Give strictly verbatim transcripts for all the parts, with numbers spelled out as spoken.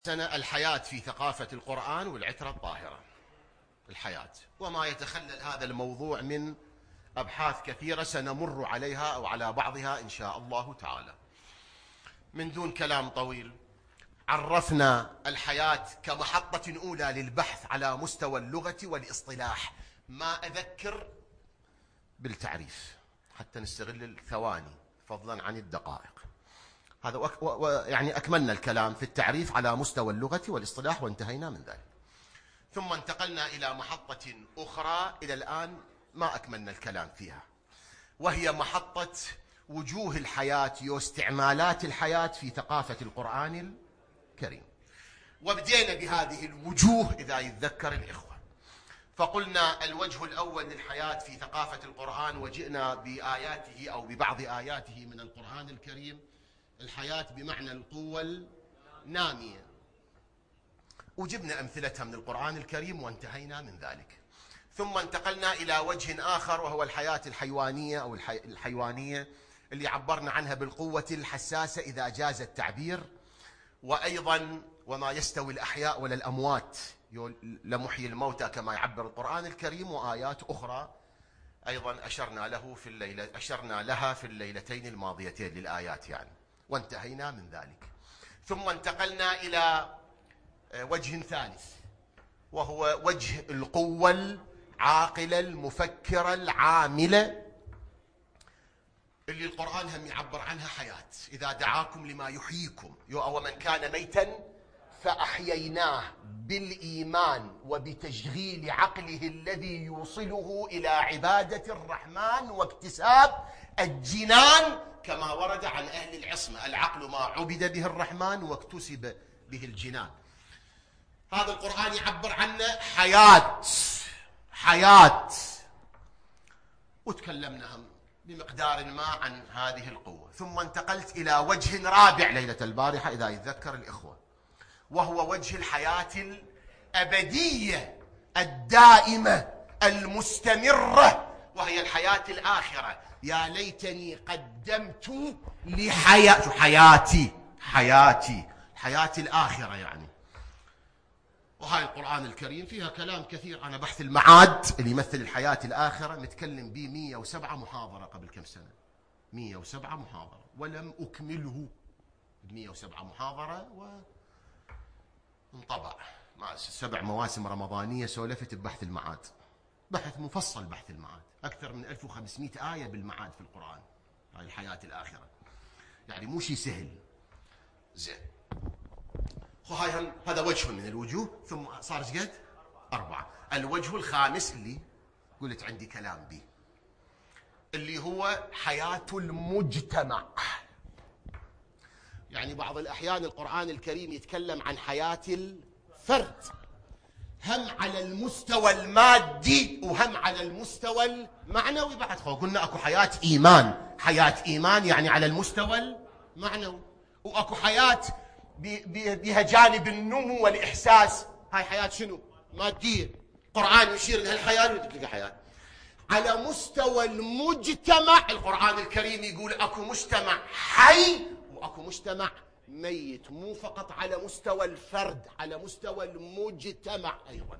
سنة الحياة في ثقافة القرآن والعترة الطاهرة. الحياة وما يتخلل هذا الموضوع من أبحاث كثيرة سنمر عليها أو على بعضها إن شاء الله تعالى. من دون كلام طويل، عرفنا الحياة كمحطة أولى للبحث على مستوى اللغة والاصطلاح. ما أذكر بالتعريف حتى نستغل الثواني فضلا عن الدقائق. هذا وك... و... يعني أكملنا الكلام في التعريف على مستوى اللغة والاصطلاح وانتهينا من ذلك. ثم انتقلنا إلى محطة أخرى إلى الآن ما أكملنا الكلام فيها، وهي محطة وجوه الحياة واستعمالات الحياة في ثقافة القرآن الكريم. وبدينا بهذه الوجوه إذا يتذكر الإخوة، فقلنا الوجه الأول للحياة في ثقافة القرآن، وجئنا بآياته أو ببعض آياته من القرآن الكريم، الحياة بمعنى القوة النامية، وجبنا أمثلتها من القرآن الكريم وانتهينا من ذلك. ثم انتقلنا إلى وجه آخر وهو الحياة الحيوانية أو الحي... الحيوانية اللي عبرنا عنها بالقوة الحساسة إذا جاز التعبير، وأيضا وما يستوي الأحياء ولا الأموات، لمحيي الموتى كما يعبر القرآن الكريم، وآيات أخرى أيضا أشرنا له في الليلة أشرنا لها في الليلتين الماضيتين للآيات يعني، وانتهينا من ذلك. ثم انتقلنا إلى وجه ثالث وهو وجه القوة العاقلة المفكرة العاملة اللي القرآن هم يعبر عنها حياة. إذا دعاكم لما يحييكم، ومن كان ميتا فأحييناه بالإيمان وبتشغيل عقله الذي يوصله إلى عبادة الرحمن واكتساب الجنان، كما ورد عن أهل العصمة: العقل ما عبد به الرحمن واكتسب به الجنان. هذا القرآن يعبر عنه حياة حياة وتكلمنا هم بمقدار ما عن هذه القوة. ثم انتقلت إلى وجه رابع ليلة البارحة إذا يتذكر الإخوة، وهو وجه الحياة الأبدية الدائمة المستمرة، وهي الحياة الآخرة. يا ليتني قدمت لحياة حياتي حياتي حياة الآخرة يعني. وهاي القرآن الكريم فيها كلام كثير. أنا بحث المعاد اللي يمثل الحياة الآخرة متكلم به مئة وسبعة محاضرة قبل كم سنة، مئة وسبعة محاضرة، ولم أكمله. مئة وسبعة محاضرة وانطبع مع سبع مواسم رمضانية سولفت ببحث المعاد، بحث مفصل بحث المعاد، أكثر من ألف وخمسمئة آية بالمعاد في القرآن. هاي الحياة الآخرة يعني مو شيء سهل. زين، هاي هذا وجه من الوجوه. ثم صار قد أربعة. الوجه الخامس اللي قلت عندي كلام به، اللي هو حياة المجتمع. يعني بعض الأحيان القرآن الكريم يتكلم عن حياة الفرد، هم على المستوى المادي وهم على المستوى المعنوي بعد. قلنا أكو حياة إيمان، حياة إيمان يعني على المستوى المعنوي، وأكو حياة بها جانب النمو والإحساس. هاي حياة شنو؟ مادية. القرآن يشير إلى الحياة وتلقى حياة على مستوى المجتمع. القرآن الكريم يقول أكو مجتمع حي وأكو مجتمع ميت، مو فقط على مستوى الفرد، على مستوى المجتمع أيضا.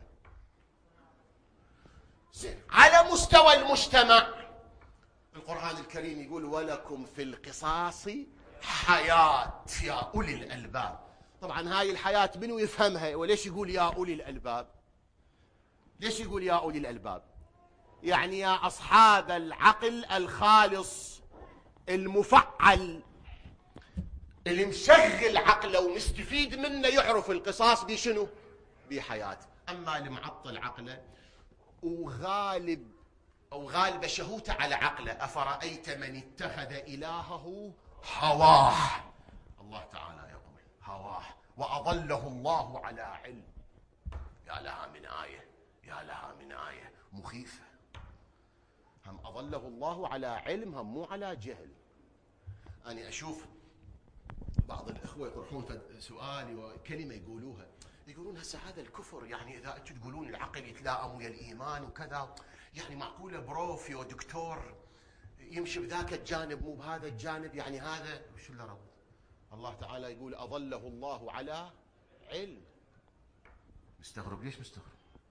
على مستوى المجتمع القرآن الكريم يقول: ولكم في القصاص حياة يا أولي الألباب. طبعا هاي الحياة منو يفهمها؟ وليش يقول يا أولي الألباب؟ ليش يقول يا أولي الألباب؟ يعني يا أصحاب العقل الخالص المفعل اللي مشغل عقله ومستفيد منه، يعرف القصاص بشنو؟ بحياة. أما المعطل عقله وغالب أو غالب شهوته على عقله: أفرأيت من اتخذ إلهه هواه. الله تعالى يقول هواه وأضله الله على علم. يا لها من آية، يا لها من آية مخيفة. هم أضله الله على علم، هم مو على جهل. أنا أشوف بعض الإخوة يطرحون سؤال وكلمة يقولوها، يقولون هسه هذا الكفر، يعني إذا أنتم تقولون العقل يتلائم ويا الإيمان وكذا، يعني معقولة بروفي ودكتور يمشي بذاك الجانب مو بهذا الجانب؟ يعني هذا شو اللي رب؟ الله تعالى يقول: أضله الله على علم. مستغرب؟ ليش مستغرب؟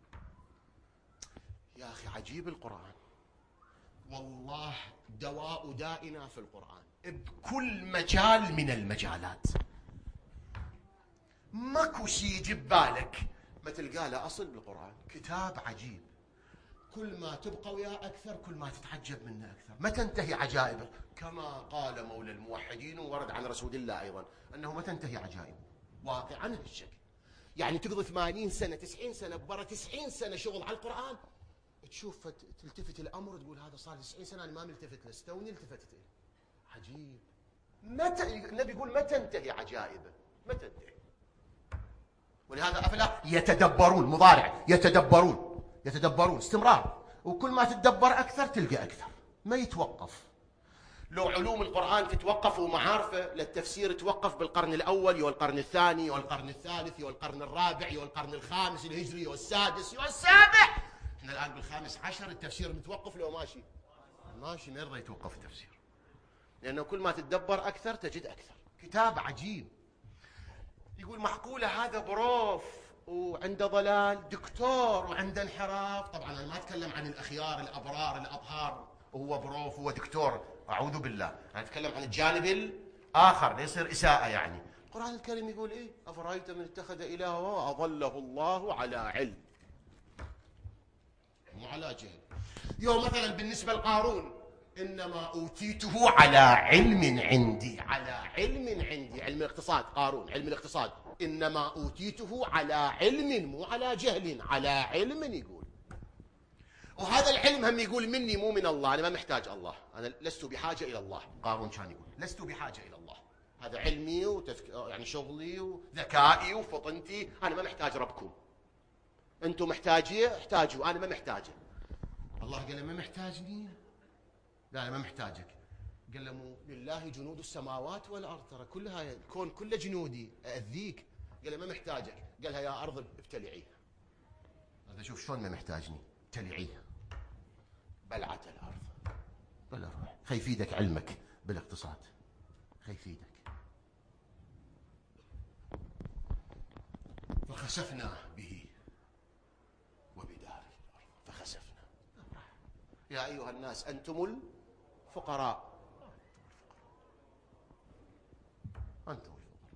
يا أخي عجيب القرآن، والله دواء دائنا في القرآن بكل مجال من المجالات. ماكو شيء يجي ببالك ما تلقى له أصل بالقرآن. كتاب عجيب، كل ما تبقى وياه أكثر كل ما تتعجب منه أكثر، ما تنتهي عجائبه. كما قال مولى الموحدين وورد عن رسول الله أيضا أنه ما تنتهي عجائبه واقعا هالشكل. يعني تقضي ثمانين سنة تسعين سنة برا تسعين سنة شغل على القرآن، تشوف تلتفت الأمر تقول هذا صار تسعين سنة أنا ما ملتفت له، استوني التفت له. عجيب. متى النبي يقول ما تنتهي عجائبه، ما تنتهي. ولهذا أفلا يتدبرون، مضارع يتدبرون، يتدبرون استمرار، وكل ما تتدبر أكثر تلقى أكثر، ما يتوقف. لو علوم القرآن تتوقف ومعارفه للتفسير توقف بالقرن الأول والقرن الثاني والقرن الثالث والقرن الرابع والقرن الخامس الهجري والسادس والسابع. احنا الآن بالخامس عشر، التفسير متوقف لو ماشي ماشي، ما يرضى يتوقف التفسير، لأنه كل ما تتدبر أكثر تجد أكثر. كتاب عجيب. يقول معقولة هذا بروف وعنده ضلال، دكتور وعنده انحراف. طبعا أنا ما أتكلم عن الأخيار الأبرار الأطهار وهو بروف وهو دكتور، أعوذ بالله، أنا أتكلم عن الجانب الآخر ليصير إساءة. يعني القرآن الكريم يقول إيه؟ أفرأيت من اتخذ إلهه وأضله الله على علم، مو على جهل. يوم مثلا بالنسبة لقارون إنما أوتيته على علم عندي، على علم عندي، علم الاقتصاد. قارون علم الاقتصاد، إنما أوتيته على علم مو على جهل، على علم يقول. وهذا العلم هم يقول مني مو من الله، أنا ما محتاج الله، أنا لست بحاجة إلى الله. قارون كان يقول لست بحاجة إلى الله، هذا علمي وتفك... يعني شغلي وذكائي وفطنتي، أنا ما محتاج ربكم، أنتم محتاجين احتاجوا، أنا ما محتاجه. الله قال له ما محتاجني؟ لا أنا ما محتاجك. قال له لله جنود السماوات والأرض، ترى كلها الكون كله جنودي، أأذيك؟ قال له ما محتاجك. قالها يا أرض ابتلعيها. هذا شوف شلون ما محتاجني، ابتلعيها. بلعت الأرض. قال له روح، خي يفيدك علمك بالاقتصاد، خي يفيدك. فخسفنا به وبداره الأرض، فخسفنا. يا أيها الناس أنتم الفقراء، أنتم الفقراء.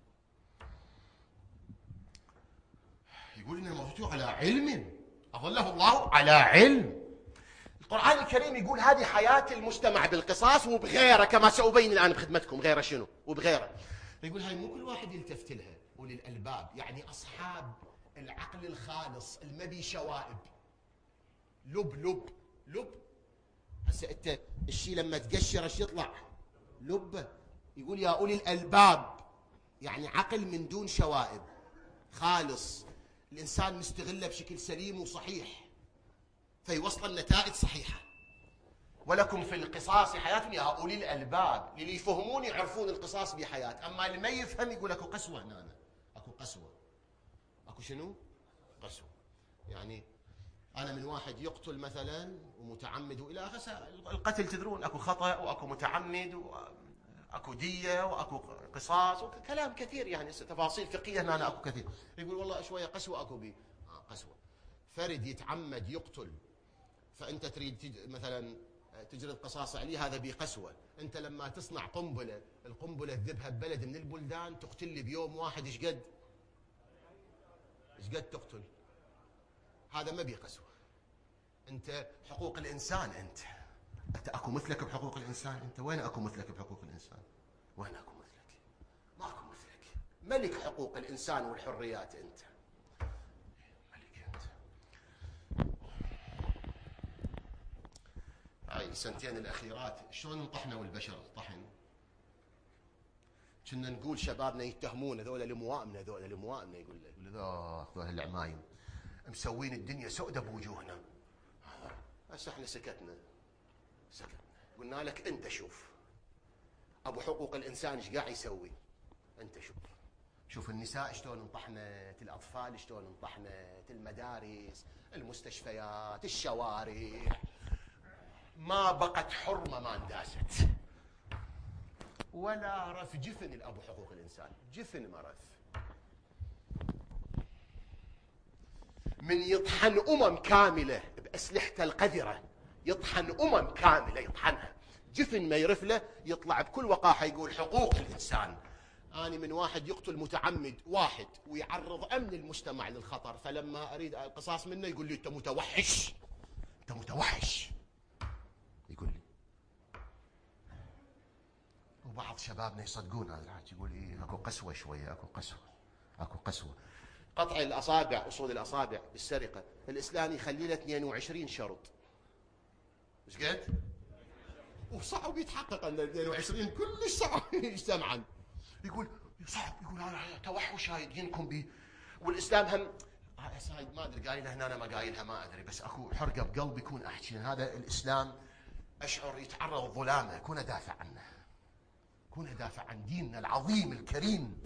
يقول إن الموضوع على علم، أظله الله على علم. القرآن الكريم يقول هذه حياة المجتمع بالقصاص وبغيره، كما سأبين الآن بخدمتكم. غيره شنو؟ وبغيره. يقول هاي مو كل واحد يلتفت لها، أولي الألباب، يعني أصحاب العقل الخالص المبي شوائب، لب لب لب. هسه أنت الشيء لما تقشر ايش يطلع؟ لبه. يقول يا أولي الألباب، يعني عقل من دون شوائب، خالص، الإنسان مستغله بشكل سليم وصحيح فيوصل النتائج صحيحة. ولكم في القصاص حياة يا أولي الألباب، اللي يفهمون يعرفون القصاص بحياة. أما اللي ما يفهم يقول أكو قسوة هنا، أنا. أكو قسوة، أكو شنو؟ قسوة. يعني أنا من واحد يقتل مثلا ومتعمد وإلى آخره. القتل تدرون أكو خطأ وأكو متعمد وأكو دية وأكو قصاص وكلام كثير، يعني تفاصيل فقهية هنا أنا أكو كثير. يقول والله شوية قسوة أكو بي آه قسوة. فرد يتعمد يقتل، فأنت تريد تج... مثلا تجري القصاص عليه، هذا بقسوة. أنت لما تصنع قنبلة، القنبلة تذبها ببلد من البلدان، تقتل لي بيوم واحد إيش قد؟ إيش قد تقتل؟ هذا ما بقسوة. أنت حقوق الإنسان، أنت أنت أكو مثلك بحقوق الإنسان؟ أنت وين أكو مثلك بحقوق الإنسان؟ وين أكو مثلك؟ ما أكو مثلك. ملك حقوق الإنسان والحريات أنت، ملك أنت. هاي السنتين الأخيرات شلون انطحنا والبشر طحن. كنا نقول شبابنا يتهمون هذول الموائمنا، هذول الموائمنا، يقول له يقول له هذول العمايم مسوين الدنيا سودة بوجوهنا. هسه احنا سكتنا سكتنا قلنا لك انت شوف ابو حقوق الانسان ايش قاعد يسوي، انت شوف شوف النساء شلون انطحنت، الاطفال شلون انطحنت، المدارس، المستشفيات، الشوارع، ما بقت حرمه ما انداست ولا رف جفن الابو حقوق الانسان، جفن ما رف. من يطحن أمم كاملة بأسلحته القذرة، يطحن أمم كاملة يطحنها، جفن ما يرفله يطلع بكل وقاحة يقول حقوق الإنسان. أنا من واحد يقتل متعمد واحد ويعرض أمن المجتمع للخطر، فلما أريد القصاص منه يقول لي أنت متوحش، أنت متوحش، يقول لي. وبعض شبابنا يصدقون هذا الحكي، يقول إيه أكو قسوة شوية، أكو قسوة، أكو قسوة. قطع الأصابع، أصول الأصابع بالسرقة، الإسلام يخلي له اثنين وعشرين شرط. مش قد؟ وصعب يتحقق أن اثنين وعشرين كلش صعب يجتمعا. يقول صعب، يقول هذا توحش هاي دينكم بي. والإسلام هم هاي ما أدري قايلها هنا أنا ما قايلها ما أدري، بس أكو حرقة بقلبي يكون أحكي هذا الإسلام أشعر يتعرض ظلامه، كون أدافع عنه، كون أدافع عن ديننا العظيم الكريم.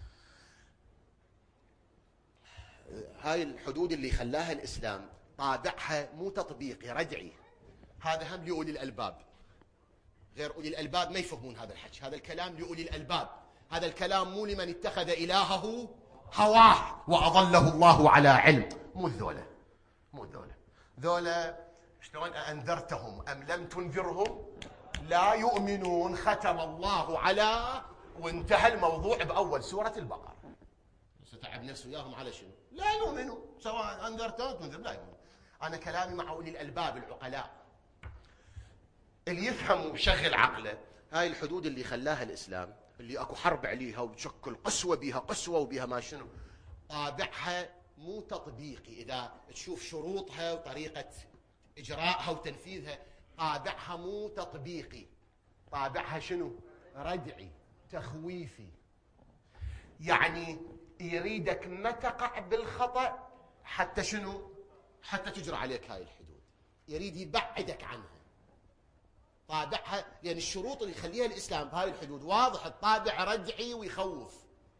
هاي الحدود اللي خلاها الإسلام طابعها مو تطبيقي ردعي، هذا هم لأولي الألباب، غير أولي الألباب ما يفهمون هذا الحكي، هذا الكلام لأولي الألباب، هذا الكلام مو لمن اتخذ إلهه هواه وأضله الله على علم. مو الذولة، مو الذولة، ذولة شلون أنذرتهم أم لم تنذرهم لا يؤمنون، ختم الله على، وانتهى الموضوع بأول سورة البقرة. ستعب نفسه وياهم على شنو؟ لا يؤمنوا، سواء أنذرتهم تنذر لا يؤمنوا. أنا كلامي مع أولي الألباب العقلاء اللي يفهم ويشغل عقله. هاي الحدود اللي خلاها الإسلام، اللي أكو حرب عليها وتشكل قسوة بها قسوة وبها ما شنو، طابعها مو تطبيقي. إذا تشوف شروطها وطريقة إجراءها وتنفيذها، طابعها مو تطبيقي، طابعها شنو؟ ردعي تخويفي. يعني يريدك ما تقع بالخطأ حتى شنو؟ حتى تجرى عليك هاي الحدود، يريد يبعدك عنها. طابعها يعني الشروط اللي يخليها الإسلام بهاي الحدود واضح، الطابع ردعي ويخوف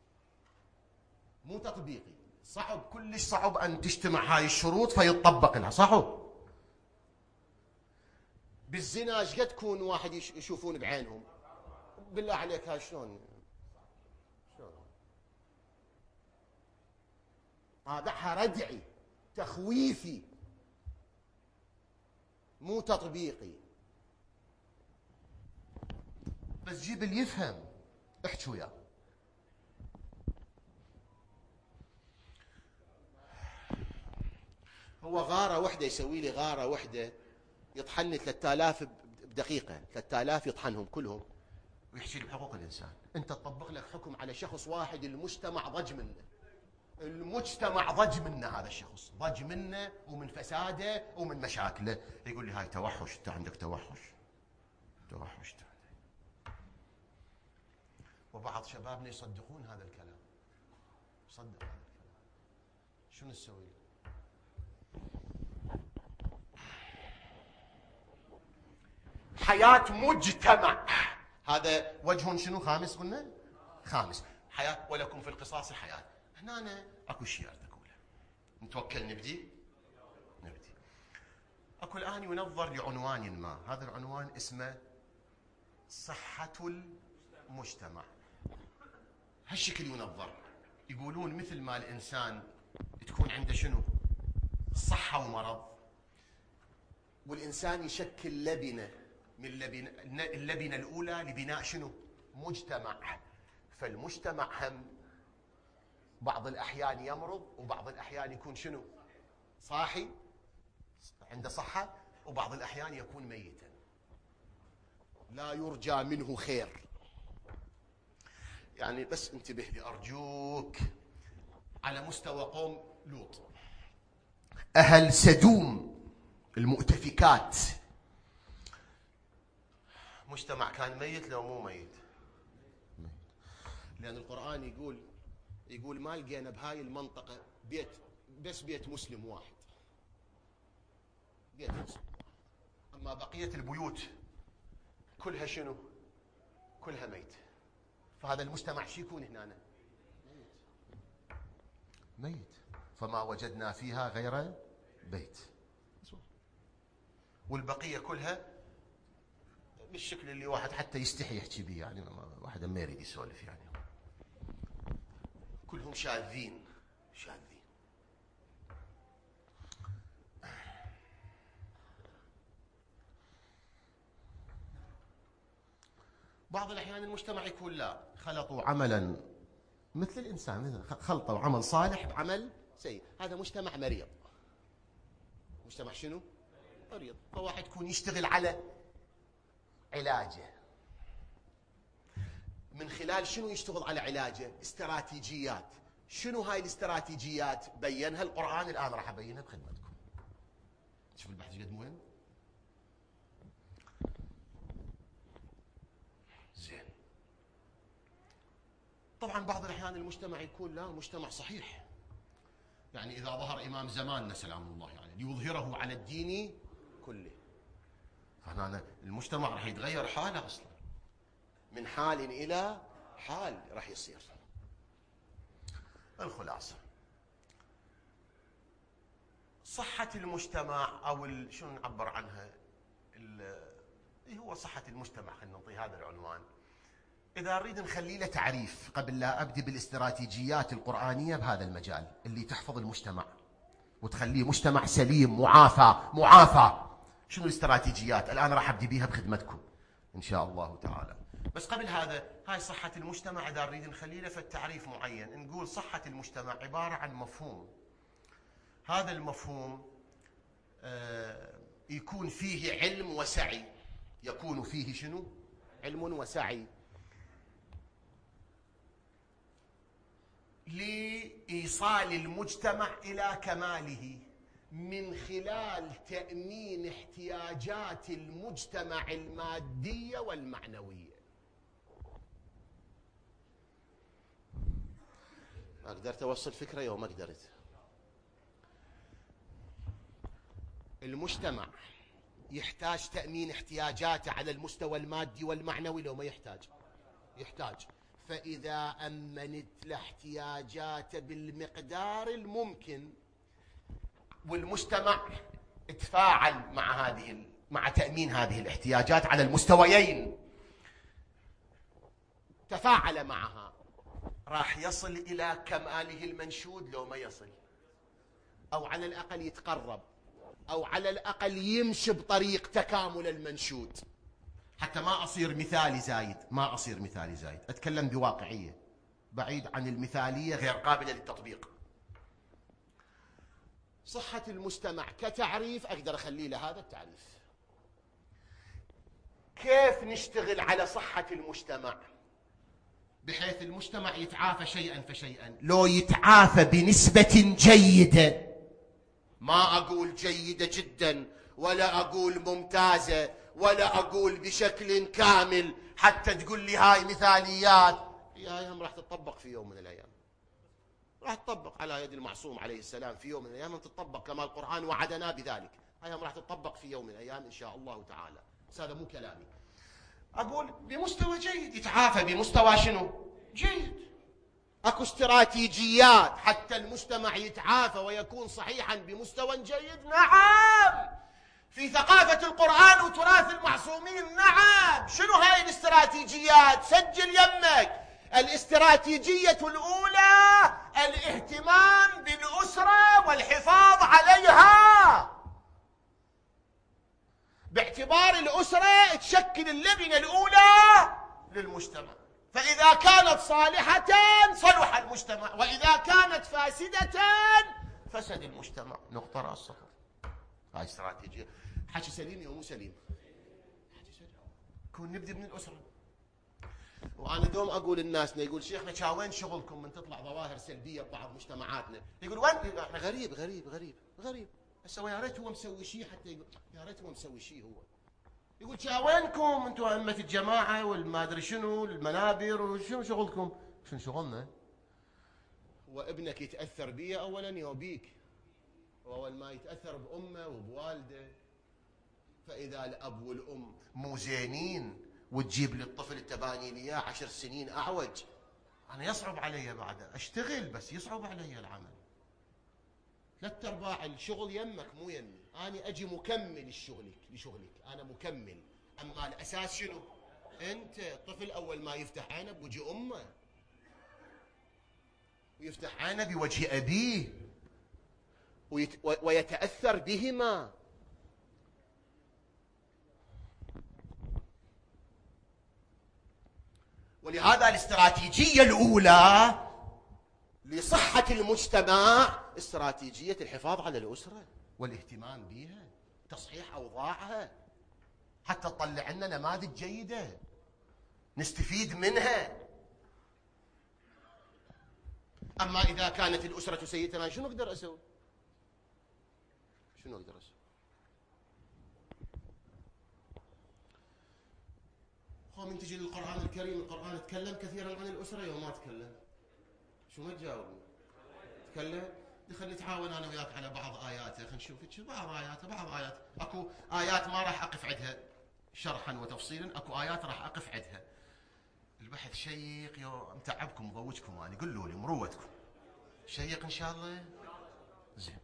مو تطبيقي. صعب كلش صعب أن تجتمع هاي الشروط فيطبق لها، صعب. بالزنا ايش قد تكون واحد يشوفون بعينهم، بالله عليك هاي شلون شلون طابعها ردعي تخويفي مو تطبيقي. بس جيب اللي يفهم احكي وياه. هو غارة وحدة يسوي لي غارة وحدة يطحن لي ثلاثة آلاف بدقيقة، ثلاثة آلاف يطحنهم كلهم ويحكي لي بحقوق الإنسان. أنت تطبق لك حكم على شخص واحد المجتمع ضج منه، المجتمع ضج منه، هذا الشخص ضج منه ومن فساده ومن مشاكله. يقول لي هاي توحش، أنت عندك توحش، توحش أنت. وبعض شبابنا يصدقون هذا الكلام، يصدق هذا الكلام. شنو نسوي؟ حياة مجتمع، هذا وجه شنو خامس قلنا؟ خامس، حياة ولكم في القصاص حياة. هنا أنا أكو شيء أريد أقوله، نتوكل نبدي نبدي. أكو الآن ينظر لعنوان ما، هذا العنوان اسمه صحة المجتمع. هالشكل ينظر، يقولون مثل ما الإنسان تكون عنده شنو؟ صحة ومرض، والإنسان يشكل لبنة من اللبنة, اللبنة الأولى لبناء شنو؟ مجتمع. فالمجتمع هم بعض الأحيان يمرض، وبعض الأحيان يكون شنو؟ صاحي عنده صحة، وبعض الأحيان يكون ميتا لا يرجى منه خير. يعني بس انتبه لي أرجوك، على مستوى قوم لوط، أهل سدوم المؤتفكات، مجتمع كان ميت لو مو ميت؟ لأن القرآن يقول يقول ما لقينا بهاي المنطقة بيت، بس بيت مسلم واحد، بيت مسلم. أما بقية البيوت كلها شنو؟ كلها ميت. فهذا المجتمع شو يكون هنا؟ ميت ميت. فما وجدنا فيها غير بيت، والبقية كلها بالشكل اللي واحد حتى يستحي يحكي به، يعني واحد ما يريد يسولف، يعني كلهم شاذين شاذين. بعض الأحيان المجتمع يكون لا، خلطوا عملا مثل الإنسان، خلطوا عمل صالح بعمل سيء، هذا مجتمع مريض. مجتمع شنو؟ مريض. فواحد يكون يشتغل على علاجه. من خلال شنو يشتغل على علاجه؟ استراتيجيات. شنو هاي الاستراتيجيات؟ بينها القرآن، الآن راح أبينها بخدمتكم. شوف البحث قد وين. زين. طبعا بعض الأحيان المجتمع يكون لا مجتمع صحيح، يعني إذا ظهر إمام زماننا سلام الله عليه يعني ليظهره على الدين كله، فهنا المجتمع راح يتغير حاله أصلا، من حال إلى حال راح يصير. الخلاصة، صحة المجتمع أو شنو نعبر عنها، هو صحة المجتمع، خلينا نعطي هذا العنوان. إذا نريد نخلي له تعريف قبل لا أبدي بالاستراتيجيات القرآنية بهذا المجال اللي تحفظ المجتمع وتخليه مجتمع سليم معافى معافى، شنو الاستراتيجيات؟ الآن راح أبدي بيها بخدمتكم إن شاء الله تعالى. بس قبل هذا، هاي صحة المجتمع إذا نريد نخلي له التعريف معين، نقول صحة المجتمع عبارة عن مفهوم. هذا المفهوم آه يكون فيه علم وسعي، يكون فيه شنو؟ علم وسعي، لإيصال المجتمع إلى كماله من خلال تأمين احتياجات المجتمع المادية والمعنوية. ما قدرت أوصل فكرة يوم ما قدرت. المجتمع يحتاج تأمين احتياجاته على المستوى المادي والمعنوي لو ما يحتاج؟ يحتاج. فإذا أمنت له احتياجاته بالمقدار الممكن والمجتمع تفاعل مع هذه مع تأمين هذه الاحتياجات على المستويين، تفاعل معها، راح يصل إلى كماله المنشود لو ما يصل، أو على الأقل يتقرب، أو على الأقل يمشي بطريق تكامل المنشود. حتى ما أصير مثالي زايد، ما أصير مثالي زايد، أتكلم بواقعية بعيد عن المثالية غير قابلة للتطبيق. صحة المجتمع كتعريف أقدر أخلي له هذا التعريف. كيف نشتغل على صحة المجتمع بحيث المجتمع يتعافى شيئا فشيئا؟ لو يتعافى بنسبة جيدة، ما أقول جيدة جدا ولا أقول ممتازة ولا أقول بشكل كامل حتى تقول لي هاي مثاليات، هاي هم راح تطبق في يوم من الأيام، راح تطبق على يد المعصوم عليه السلام في يوم من الأيام، تطبق كما القرآن وعدنا بذلك. هاي هم راح تطبق في يوم من الأيام إن شاء الله تعالى. بس هذا مو كلامي، أقول بمستوى جيد، يتعافى بمستوى شنو؟ جيد. أكو استراتيجيات حتى المجتمع يتعافى ويكون صحيحا بمستوى جيد؟ نعم. في ثقافة القرآن وتراث المعصومين؟ نعم. شنو هاي الاستراتيجيات؟ سجل يمك. الاستراتيجية الأولى الاهتمام بالأسرة والحفاظ عليها، باعتبار الأسرة تشكل اللبنة الأولى للمجتمع، فإذا كانت صالحة صلح المجتمع، وإذا كانت فاسدة فسد المجتمع. نقطة رأس سطر. هاي استراتيجية. حكي سليم يا مو سليم؟ حكي سليم. كون نبدأ من الأسرة. وأنا دوم أقول للناس، يقول شيخنا كا وين شغلكم من تطلع ظواهر سلبية ببعض مجتمعاتنا؟ يقول وين؟ احنا غريب غريب غريب غريب. هسه يا ريت هو مسوي شيء، حتى يقول يا ريت هو مسوي شيء. هو يقول كا وينكم انتم أئمة الجماعة والما أدري شنو المنابر وشنو شغلكم؟ شنو شغلنا؟ هو ابنك يتأثر بيه أولا يوبيك، وأول ما يتأثر بأمه وبوالده. فإذا الأب والأم مو زينين وتجيب للطفل التباني لي إياه عشر سنين أعوج، أنا يصعب علي بعد أشتغل، بس يصعب علي العمل. ثلاث أرباع الشغل يمك مو يمي، أنا أجي مكمل لشغلك لشغلك أنا مكمل. أما الأساس شنو؟ أنت. الطفل أول ما يفتح عينه بوجه أمه، ويفتح عينه بوجه أبيه، ويت... ويتأثر بهما. ولهذا الاستراتيجية الأولى لصحة المجتمع استراتيجية الحفاظ على الأسرة والاهتمام بها، تصحيح أوضاعها حتى تطلع لنا نماذج جيدة نستفيد منها. أما إذا كانت الأسرة سيئة شنو أقدر أسوي؟ شنو أقدر أسوي؟ خو من تجي للقرآن الكريم، القرآن تكلم كثيرا عن الأسرة يوم ما تكلم. شو ما تجاوبني؟ تكلم؟ خلينا نتعاون أنا وياك على بعض آياته، خلينا نشوف بعض آياته بعض آيات. أكو آيات ما راح أقف عندها شرحا وتفصيلا، أكو آيات راح أقف عندها. البحث شيق، يو متعبكم مضوجكم أنا، قولوا لي مروتكم شيق إن شاء الله. زين،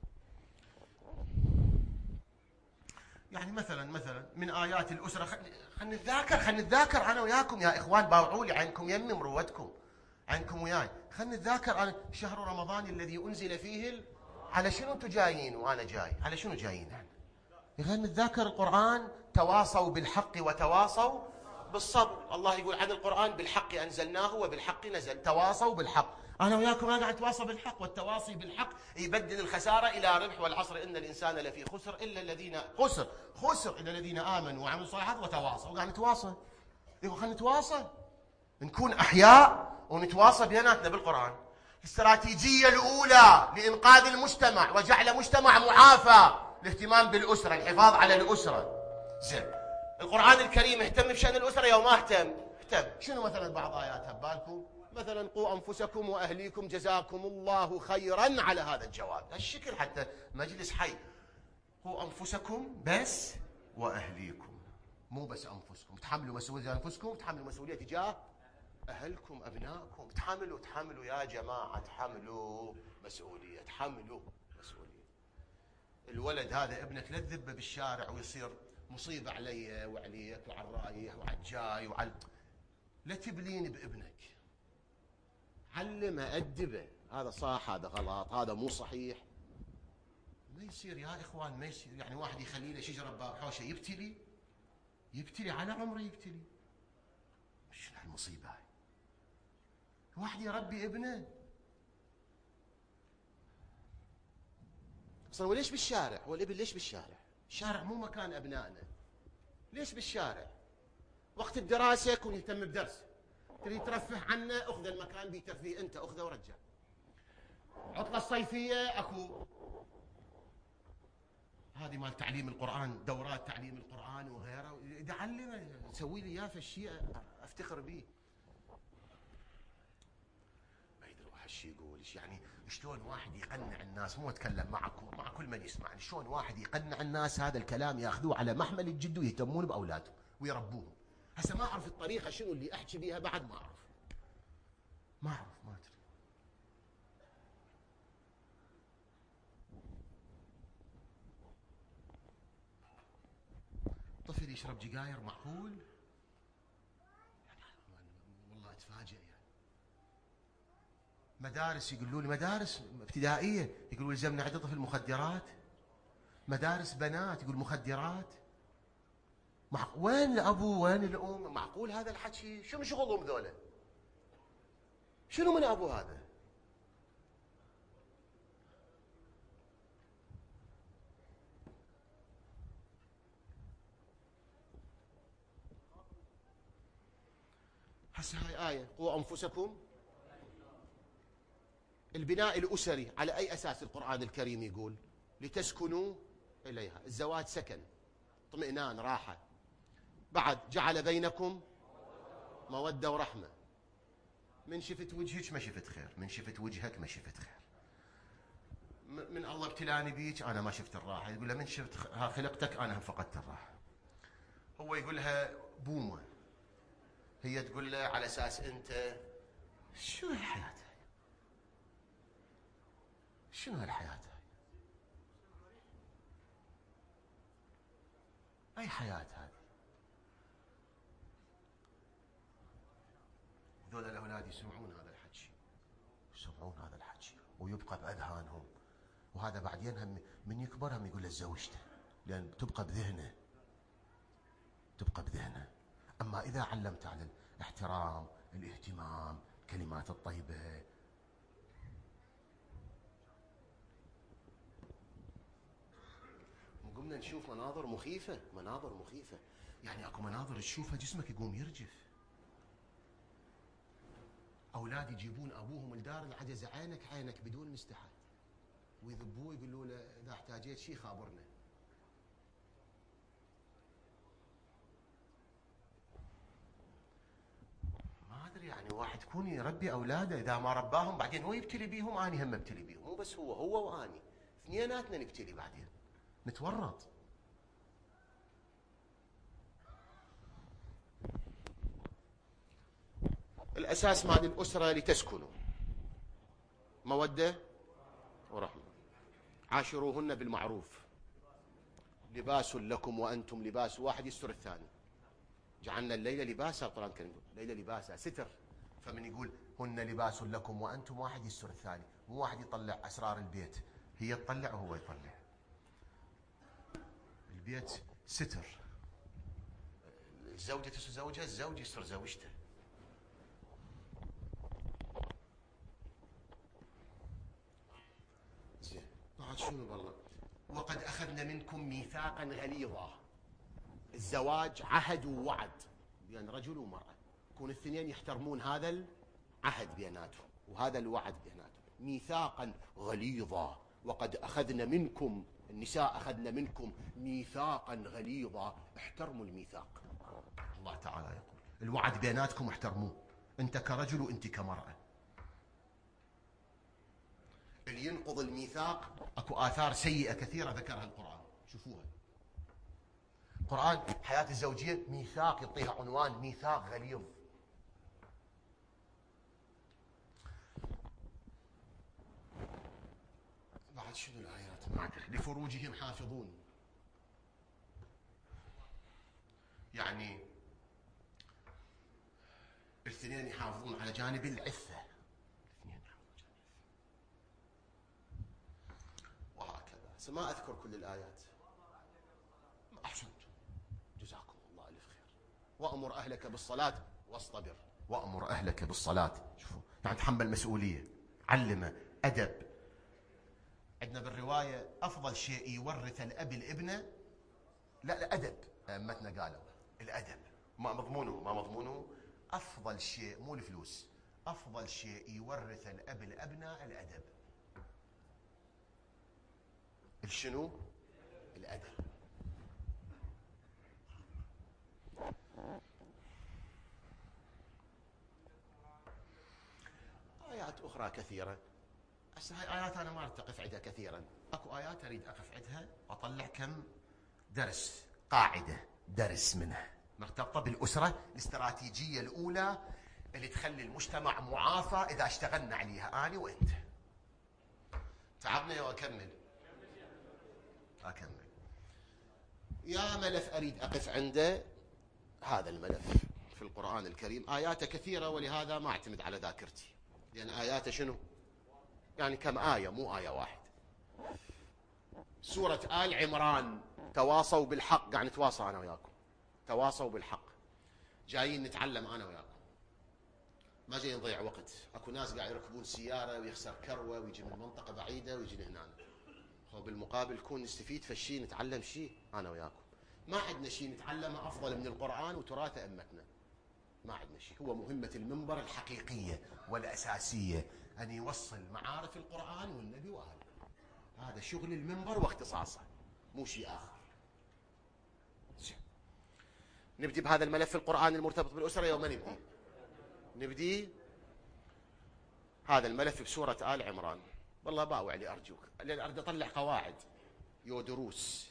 يعني مثلا مثلا من آيات الأسرة، خلينا نتذاكر خلينا نتذاكر أنا وياكم يا إخوان، باوعوا لي عنكم يمي مروتكم عنكم وياي. خلينا نتذاكر أنا شهر رمضان الذي أنزل فيه ال... على شنو أنتم جايين وأنا جاي؟ على شنو جايين احنا؟ خلينا نتذاكر القرآن، تواصوا بالحق وتواصوا بالصبر. الله يقول عن القرآن بالحق أنزلناه وبالحق نزل، تواصوا بالحق. أنا وياكم أنا قاعد أتواصى بالحق، والتواصي بالحق يبدل الخسارة إلى ربح. والعصر إن الإنسان لفي خسر إلا الذين خسر خسر إلا الذين آمنوا وعملوا الصالحات وتواصوا. قاعد نتواصى، يقول خلينا نتواصى، نكون أحياء ونتواصى بيناتنا بالقرآن. الاستراتيجية الأولى لإنقاذ المجتمع وجعل مجتمع معافى، الاهتمام بالأسرة، الحفاظ على الأسرة. زين، القرآن الكريم اهتم بشأن الأسرة يوم ما اهتم؟ اهتم. شنو مثلا بعض آياتها ببالكم؟ مثلا قوا أنفسكم وأهليكم جزاكم الله خيرا على هذا الجواب. هالشكل حتى مجلس حي، قوا أنفسكم بس وأهليكم، مو بس أنفسكم، تحملوا مسؤولية أنفسكم، تحملوا مسؤولية تجاه أهلكم أبنائكم، تحملوا تحملوا يا جماعة، تحملوا مسؤولية، تحملوا مسؤولية. الولد هذا ابنك لا تذبه بالشارع ويصير مصيبة علي وعليك وعلى الرايح وعلى الجاي وعلى، لا تبلين بابنك، علمه أدبه، هذا صح هذا غلط هذا مو صحيح. ما يصير يا إخوان، ما يصير يعني واحد يخلي له شجرة بحوشه يبتلي يبتلي على عمره يبتلي. شنو هالمصيبة هاي؟ واحد يربي ابنه اصلا. وليش بالشارع؟ هو الابن ليش بالشارع؟ الشارع مو مكان ابنائنا، ليش بالشارع؟ وقت الدراسه يكون يهتم بدرسه، تريد ترفه عنه اخذ المكان بيترفيه انت، اخذه ورجع. عطله الصيفيه اكو هذه مال تعليم القران، دورات تعليم القران وغيره، اذا علمه سوي لي اياه فشيء افتخر به. شي يقول يعني شلون واحد يقنع الناس، مو اتكلم معكم مع كل من يسمعني، شلون واحد يقنع الناس هذا الكلام ياخذوه على محمل الجد ويهتمون باولادهم ويربوهم. هسه ما اعرف الطريقه شنو اللي احكي بيها، بعد ما اعرف ما اعرف ما ادري. طفل يشرب جقاير معقول؟ والله اتفاجئ. مدارس يقولوا لي، مدارس ابتدائيه يقولوا لزمنا عند طفل مخدرات، مدارس بنات يقول مخدرات. مع... وين الابو وين الام؟ معقول هذا الحكي؟ شنو شغلهم ذولا؟ شنو من ابو هذا؟ هسه هاي آية قوا أنفسكم. البناء الأسري على أي أساس القرآن الكريم يقول؟ لتسكنوا إليها، الزواج سكن، اطمئنان، راحة. بعد جعل بينكم مودة ورحمة. من شفت وجهك ما شفت خير، من شفت وجهك ما شفت خير. من الله ابتلاني بيك أنا ما شفت الراحة، يقول له من شفت خلقتك أنا فقدت الراحة. هو يقولها بومة، هي تقول له على أساس أنت. شو هالحياة هاي؟ شنو هالحياة هاي؟ أي حياة هذه؟ ذولا الأولاد يسمعون هذا الحكي، يسمعون هذا الحكي ويبقى بأذهانهم، وهذا بعد ينهم من يكبر هم يقول لزوجته، لأن تبقى بذهنه تبقى بذهنه. أما إذا علمت على الاحترام، الاهتمام، كلمات الطيبة. قمنا نشوف مناظر مخيفة، مناظر مخيفة. يعني اكو مناظر تشوفها جسمك يقوم يرجف. اولاد يجيبون ابوهم لدار العجز، عينك عينك بدون مستحى، ويذبوه يقولوا له اذا احتاجيت شيء خابرنا. ما ادري يعني واحد يكون يربي اولاده، اذا ما رباهم بعدين هو يبتلي بيهم، اني هم ابتلي بيهم، مو بس هو هو واني اثنيناتنا نبتلي بعدين، نتورط. الاساس مال الاسره لتسكنوا، موده ورحمه. عاشروهن بالمعروف، لباس لكم وانتم لباس، واحد يستر الثاني. جعلنا الليل لباسا، القرآن الكريم يقول ليلة لباسا، ستر. فمن يقول هن لباس لكم وأنتم، واحد يستر الثاني، مو واحد يطلع أسرار البيت، هي تطلع وهو يطلع. البيت ستر، الزوجة تستر زوجها، الزوج يستر زوجته. زين، بعد شنو والله؟ وقد أخذنا منكم ميثاقا غليظا. الزواج عهد ووعد بين رجل ومرأة، يكون الاثنين يحترمون هذا العهد بيناتهم وهذا الوعد بيناتهم. ميثاقا غليظا، وقد أخذنا منكم، النساء أخذنا منكم ميثاقا غليظا، احترموا الميثاق. الله تعالى يقول الوعد بيناتكم احترموه، أنت كرجل وأنت كمرأة. اللي ينقض الميثاق أكو آثار سيئة كثيرة ذكرها القرآن، شوفوها. القرآن حياة الزوجية ميثاق، يعطيها عنوان ميثاق غليظ. بعد شنو الآيات؟ ما أدري. لفروجهم حافظون، يعني الاثنين يحافظون على جانب العفة، الاثنين يحافظون على العفة وهكذا. ما أذكر كل الآيات. أحسنت، جزاكم الله ألف خير. وأمر أهلك بالصلاة واصطبر. وأمر أهلك بالصلاة، شوفوا يعني تحمل مسؤولية، علمه أدب. عندنا بالرواية أفضل شيء يورث الأب الابنة، لا لا أدب، أمتنا قالوا الأدب. ما مضمونه؟ ما مضمونه أفضل شيء، مو الفلوس، أفضل شيء يورث الأب الأبناء الأدب. الشنو؟ الأدب. آيات أخرى كثيرة، هسه هاي آيات أنا ما أريد أقف عندها كثيرا، أكو آيات أريد أقف عندها وأطلع كم درس، قاعدة درس منها مرتبطة بالأسرة الاستراتيجية الأولى اللي تخلي المجتمع معافى إذا اشتغلنا عليها أنا وأنت. تعبنا يا أكمل؟ أكمل. يا ملف أريد أقف عنده، هذا الملف في القرآن الكريم آياته كثيرة، ولهذا ما أعتمد على ذاكرتي، لأن آياته شنو؟ يعني كم آية، مو آية واحد. سورة آل عمران، تواصوا بالحق، قاعد نتواصى أنا وياكم، تواصوا بالحق، جايين نتعلم أنا وياكم، ما جاي نضيع وقت. أكو ناس قاعد يركبون سيارة ويخسر كروة ويجي من منطقة بعيدة ويجي لهنا، هو بالمقابل كون نستفيد فالشي، نتعلم شيء أنا وياكم. ما عندنا شيء نتعلمه أفضل من القرآن وتراث أمتنا، ما عندنا شيء. هو مهمة المنبر الحقيقية والأساسية أن يوصل معارف القرآن والنبي وأهله، هذا شغل المنبر واختصاصه، مو شيء آخر. نبدي بهذا الملف القرآن المرتبط بالأسرة. يوم نبدي نبدي هذا الملف بسورة آل عمران. والله باوع لي أرجوك، لأن أريد أطلع قواعد يو دروس.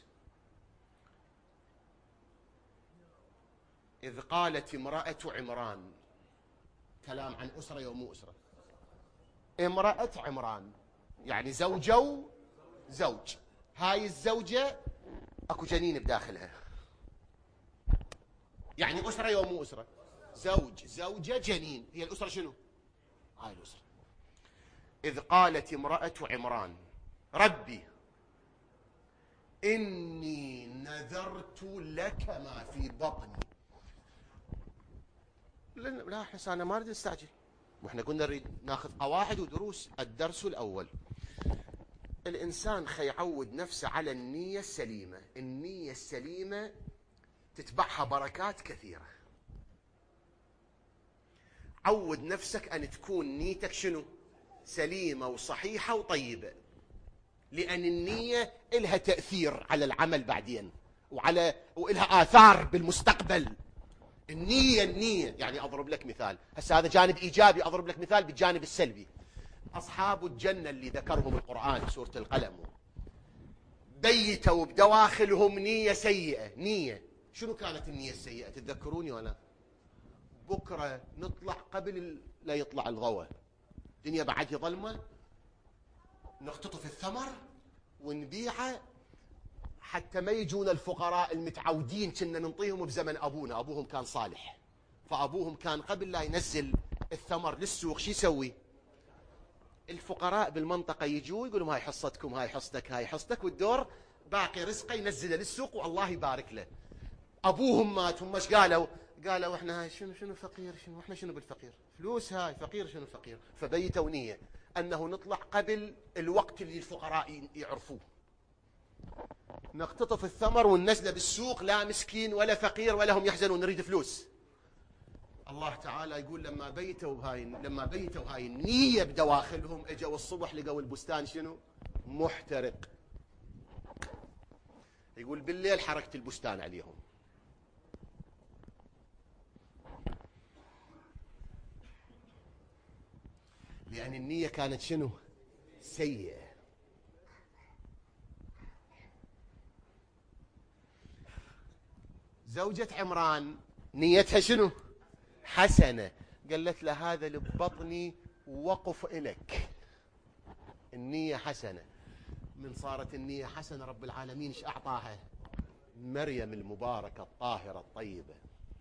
إذ قالت امرأة عمران، كلام عن أسرة يوم أسرة. امرأة عمران يعني زوجة وزوج، هاي الزوجة أكو جنين بداخلها، يعني أسرة يوم أسرة، زوج زوجة جنين، هي الأسرة شنو؟ هاي الأسرة. إذ قالت امرأة عمران ربي إني نذرت لك ما في بطني. لا احنا أنا ما نريد نستعجل، واحنا قلنا نريد ناخذ قواعد ودروس. الدرس الأول، الإنسان خي يعود نفسه على النية السليمة. النية السليمة تتبعها بركات كثيرة. عود نفسك أن تكون نيتك شنو؟ سليمة وصحيحة وطيبة، لأن النية إلها تأثير على العمل بعدين، وعلى وإلها آثار بالمستقبل. النية النية يعني أضرب لك مثال، هسه هذا جانب إيجابي، أضرب لك مثال بالجانب السلبي. أصحاب الجنة اللي ذكرهم القرآن في سورة القلم بيتوا بدواخلهم نية سيئة. نية شنو كانت النية السيئة؟ تتذكروني ولا؟ بكرة نطلع قبل لا يطلع الضوء، الدنيا بعد ظلمة، نقتطف الثمر ونبيعه حتى ما يجون الفقراء المتعودين كنا ننطيهم بزمن أبونا. أبوهم كان صالح، فأبوهم كان قبل لا ينزل الثمر للسوق شو يسوي؟ الفقراء بالمنطقة يجوا يقولون هاي حصتكم، هاي حصتك، هاي حصتك، والدور باقي رزقه ينزله للسوق والله يبارك له. أبوهم مات، هم ايش قالوا؟ قالوا احنا هاي شنو شنو فقير، شنو احنا شنو بالفقير، فلوس هاي فقير، شنو فقير. فبيتوا نية أنه نطلع قبل الوقت اللي الفقراء يعرفوه، نقتطف الثمر وننزله بالسوق، لا مسكين ولا فقير ولا هم يحزنون، نريد فلوس. الله تعالى يقول لما بيتوا هاي لما بيتوا هاي النية بدواخلهم، اجوا الصبح لقوا البستان شنو؟ محترق. يقول بالليل حركت البستان عليهم. لأن النية كانت شنو؟ سيئة. زوجة عمران نيتها شنو؟ حسنة. قالت له هذا اللي ببطني وقف إلك. النية حسنة. من صارت النية حسنة رب العالمين ايش أعطاها؟ مريم المباركة الطاهرة الطيبة.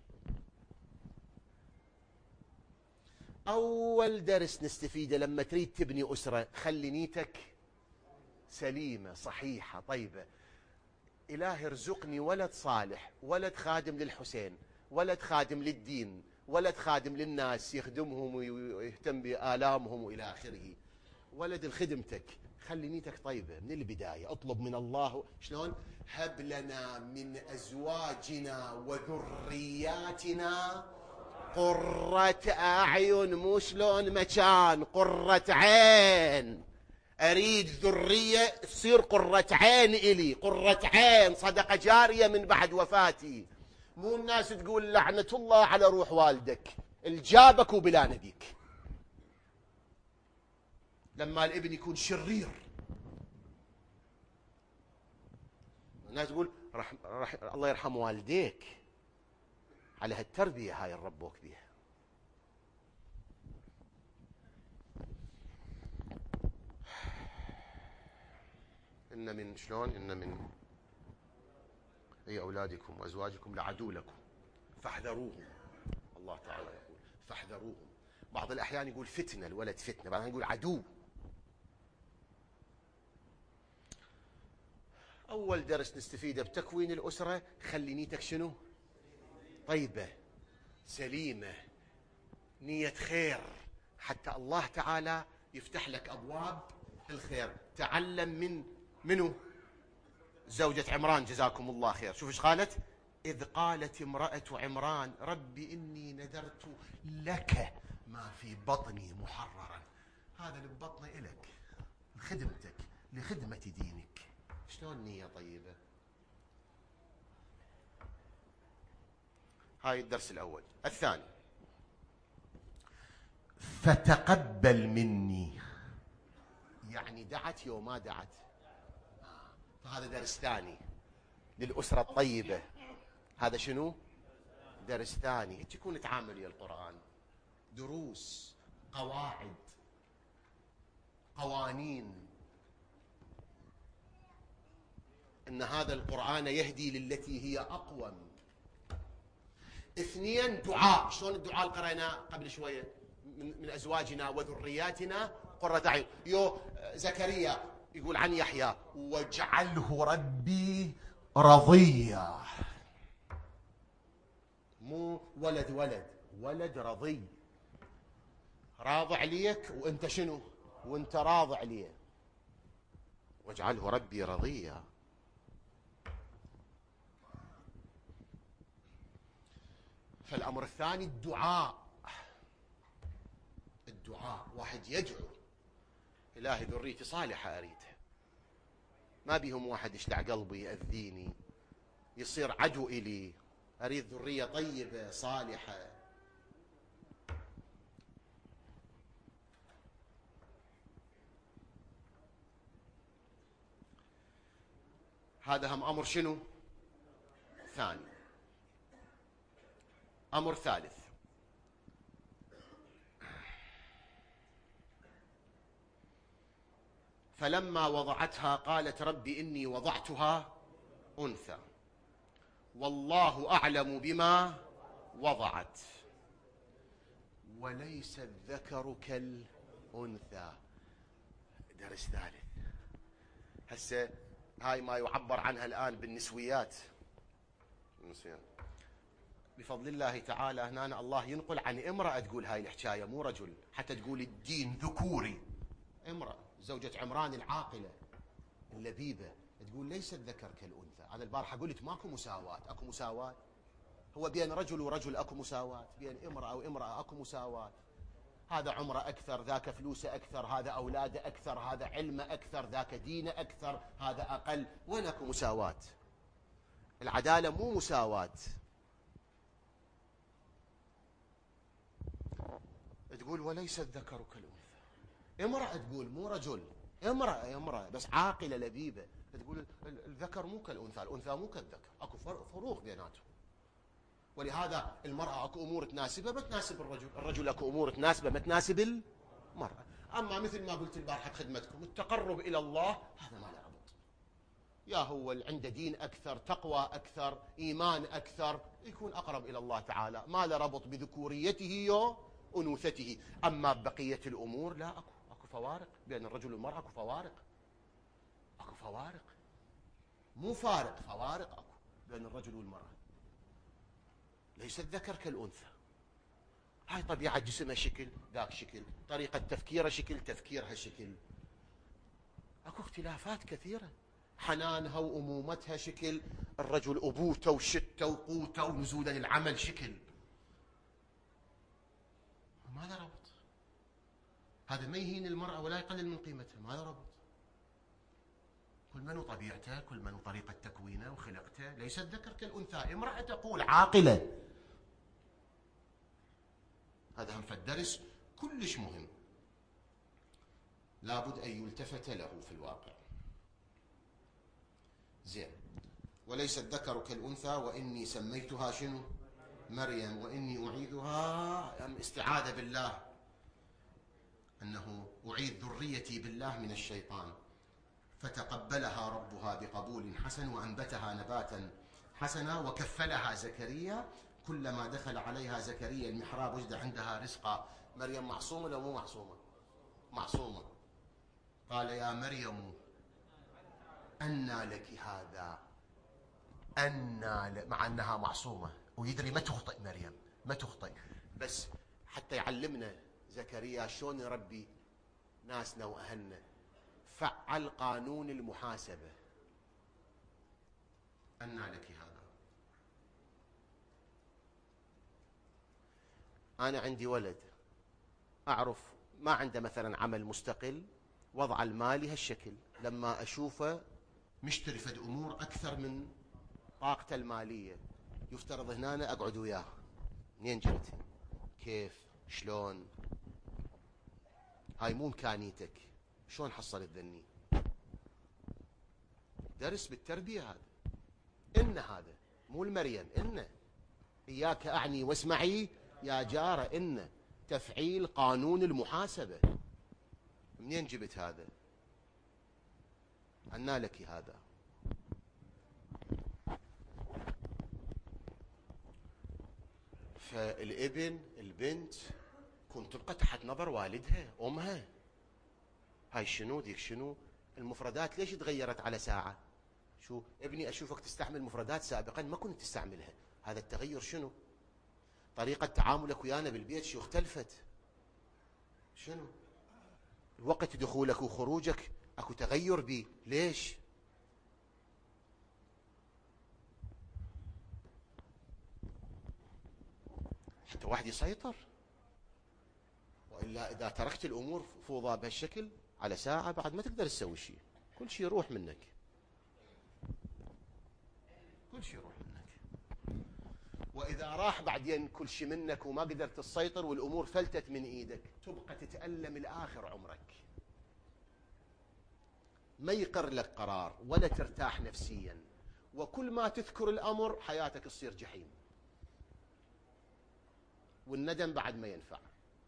أول درس نستفيده لما تريد تبني أسرة، خلي نيتك سليمة صحيحة طيبة. إلهي ارزقني ولد صالح، ولد خادم للحسين، ولد خادم للدين، ولد خادم للناس يخدمهم ويهتم بآلامهم وإلى آخره. ولد لخدمتك، خلي نيتك طيبة من البداية. اطلب من الله شلون؟ هب لنا من أزواجنا وذرياتنا قرة أعين، مو شلون مكان، قرة عين. أريد ذرية تصير قرة عين إلي، قرة عين صدقة جارية من بعد وفاتي. مو الناس تقول لعنة الله على روح والدك، الجابك وبلا نبيك. لما الابن يكون شرير الناس تقول رح رح الله يرحم والديك على هالتربية هاي الربوك بيها. إن من شلون إن من أي أولادكم وأزواجكم لعدو لكم فاحذروهم. الله تعالى يقول فاحذروهم. بعض الأحيان يقول فتنة، الولد فتنة، بعض يقول عدو. أول درس نستفيده بتكوين الأسرة، خلي نيتك شنو؟ طيبة سليمة، نية خير، حتى الله تعالى يفتح لك أبواب الخير. تعلم من منو؟ زوجة عمران جزاكم الله خير. شوف ايش قالت؟ إذ قالت امرأة عمران ربي إني نذرت لك ما في بطني محررا. هذا اللي ببطني إلك، لخدمتك، لخدمة دينك. شلون نية طيبة؟ هاي الدرس الأول. الثاني فتقبل مني، يعني دعت يوم ما دعت. فهذا درس ثاني للأسرة الطيبة. هذا شنو؟ درس ثاني. تكون تعامل يا القرآن، دروس، قواعد، قوانين. إن هذا القرآن يهدي للتي هي أقوم. اثنين دعاء. شلون الدعاء اللي قرأناه قبل شوية؟ من, من أزواجنا وذرياتنا قرة أعين. يو زكريا يقول عن يحيى واجعله ربي رضيا. مو ولد ولد ولد رضي، راضع عليك وانت شنو؟ وانت راضع عليه. واجعله ربي رضيا. فالأمر الثاني الدعاء. الدعاء، واحد يدعو: إلهي ذريتي صالحة أريدها، ما بيهم واحد يشلع قلبي يأذيني يصير عدو إلي، أريد ذرية طيبة صالحة. هذا هم أمر شنو؟ ثاني. أمر ثالث: فلما وضعتها قالت رب إني وضعتها أنثى والله أعلم بما وضعت وليس الذكر كالأنثى. درس ثالث. هسه هاي ما يعبر عنها الآن بالنسويات. بفضل الله تعالى هنا الله ينقل عن امرأة تقول هاي الحكاية، مو رجل، حتى تقول الدين ذكوري. امرأة زوجة عمران العاقلة اللبيبة تقول ليس الذكر كالأنثى. أنا البارحة قلت ماكو مساواة. أكو مساواة؟ هو بين رجل ورجل أكو مساواة؟ بين امرأة وامرأة أكو مساواة؟ هذا عمره أكثر، ذاك فلوسه أكثر، هذا أولاده أكثر، هذا علمه أكثر، ذاك دينه أكثر، هذا أقل. وين أكو مساواة؟ العدالة مو مساواة. تقول وليس الذكر كالأنثى. امرأة تقول مو رجل، امرأة امرأة بس عاقلة لبيبة تقول الذكر مو كالأنثى، الأنثى مو كالذكر. أكو فروق بيناتهم. ولهذا المرأة أكو أمور تناسبها ما تناسب الرجل، الرجل أكو أمور تناسبه ما تناسب المرأة. أما مثل ما قلت البارحة خدمتكم التقرب إلى الله هذا ما له ربط. يا هو اللي عنده دين أكثر، تقوى أكثر، إيمان أكثر، يكون أقرب إلى الله تعالى، ما له ربط بذكوريته وأنوثته. أما بقية الأمور لا، أكو أكو فوارق بين الرجل والمرأة. أكو فوارق، أكو فوارق، مو فارق، فوارق أكو بين الرجل والمرأة. ليس الذكر كالأنثى. هاي طبيعة جسمها شكل، ذاك شكل، طريقة تفكيرها شكل، تفكيرها شكل. أكو اختلافات كثيرة. حنانها وأمومتها شكل، الرجل أبوته وشته وقوته ونزولا العمل شكل. ما له ربط. هذا ما يهين المرأة ولا يقلل من قيمتها، ما له ربط. كل من طبيعته، كل من طريقة تكوينه وخلقته. ليس الذكر كالأنثى. امرأة تقول عاقلة. هذا هم فالدرس كلش مهم، لابد أن يلتفت له في الواقع. زين. وليس الذكر كالأنثى وإني سميتها شنو؟ مريم وإني أعيذها، استعاذة بالله أنه أعيذ ذريتي بالله من الشيطان. فتقبلها ربها بقبول حسن وأنبتها نباتا حسنا وكفلها زكريا. كلما دخل عليها زكريا المحراب وجد عندها رزقا. مريم معصومة ولا مو معصومة؟ معصومة. قال يا مريم أنى لك هذا؟ أنى ل... مع أنها معصومة ويدري ما تخطئ مريم، ما تخطئ، بس حتى يعلمنا زكريا شلون نربي ناسنا وأهلنا. فعل قانون المحاسبة. أنى لك هذا؟ أنا عندي ولد أعرف ما عنده مثلا عمل مستقل، وضع المالي هالشكل، لما أشوفه مشتري فد أمور أكثر من طاقته المالية، يفترض هنا أنا أقعد وياه. منين جبت؟ كيف؟ شلون؟ هاي مو إمكانيتك، شلون حصلت ذني؟ درس بالتربية هذا. إن هذا مو المريم، إن إياك أعني واسمعي يا جارة، إن تفعيل قانون المحاسبة. منين جبت هذا؟ أنى لك هذا؟ فالابن البنت كنت تبقى تحت نظر والدها أمها. هاي شنو ذيك شنو؟ المفردات ليش تغيرت على ساعة؟ شو ابني أشوفك تستعمل مفردات سابقا ما كنت تستعملها، هذا التغير شنو؟ طريقة تعاملك ويانا بالبيت شو اختلفت؟ شنو؟ وقت دخولك وخروجك اكو تغير بي، ليش؟ حتى واحد يسيطر، وإلا إذا تركت الأمور فوضى بهالشكل على ساعة بعد ما تقدر تسوي شيء، كل شيء يروح منك، كل شيء يروح منك. وإذا راح بعدين كل شيء منك وما قدرت تسيطر والأمور فلتت من إيدك، تبقى تتألم الآخر عمرك، ما يقر لك قرار ولا ترتاح نفسيا، وكل ما تذكر الأمر حياتك تصير جحيم، والندم بعد ما ينفع.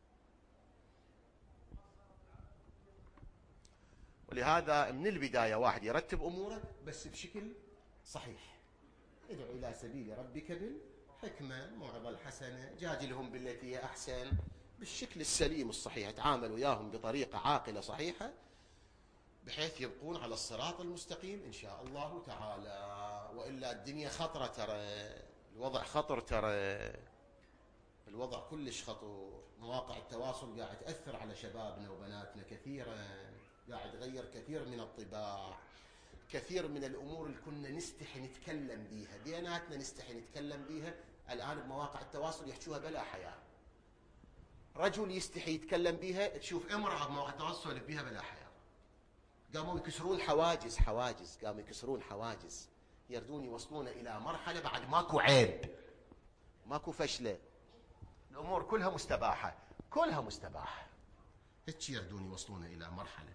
ولهذا من البداية واحد يرتب أموره بس بشكل صحيح. ادعو إلى سبيل ربك بالحكمة، الموعظة الحسنة، جادلهم بالتي هي أحسن، بالشكل السليم الصحيح، تعامل وياهم بطريقة عاقلة صحيحة بحيث يبقون على الصراط المستقيم إن شاء الله تعالى. وإلا الدنيا خطرة ترى، الوضع خطر ترى، الوضع كلش خطر. مواقع التواصل قاعد تأثر على شبابنا وبناتنا كثيرا، قاعد تغير كثير من الطباع، كثير من الأمور اللي كنا نستحي نتكلم بيها، بيناتنا نستحي نتكلم بيها، الآن بمواقع التواصل يحشوها بلا حياء. رجل يستحي يتكلم بيها، تشوف امرأة بمواقع التواصل بيها بلا حياء. قاموا يكسرون حواجز، حواجز قاموا يكسرون حواجز، يردون يوصلون إلى مرحلة بعد ماكو عيب، ماكو فشلة، الأمور كلها مستباحة، كلها مستباحة، هيك يردون يوصلون إلى مرحلة